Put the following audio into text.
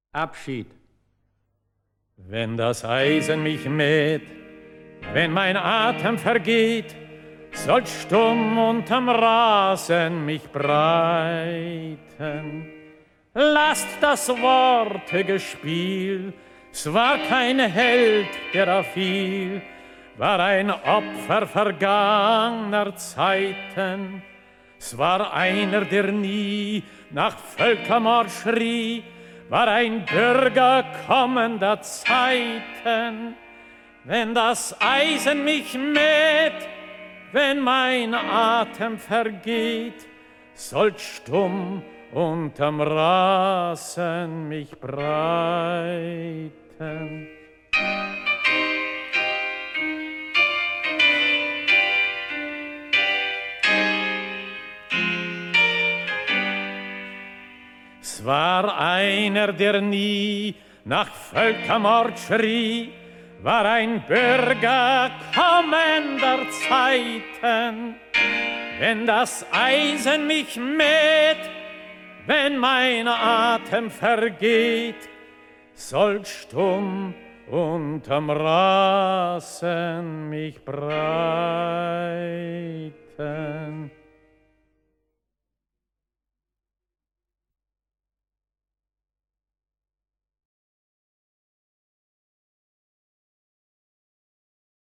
Abschied. Wenn das Eisen mich mäht, wenn mein Atem vergeht, soll stumm unterm Rasen mich breiten. Lasst das wortige Spiel, es war kein Held, der da fiel, war ein Opfer vergangener Zeiten. Es war einer, der nie nach Völkermord schrie, war ein Bürger kommender Zeiten. Wenn das Eisen mich mäht, wenn mein Atem vergeht, soll stumm unterm Rasen mich breiten. Es war einer, der nie nach Völkermord schrie, war ein Bürger kommender Zeiten. Wenn das Eisen mich mäht, wenn mein Atem vergeht, soll stumm unterm Rasen mich breiten.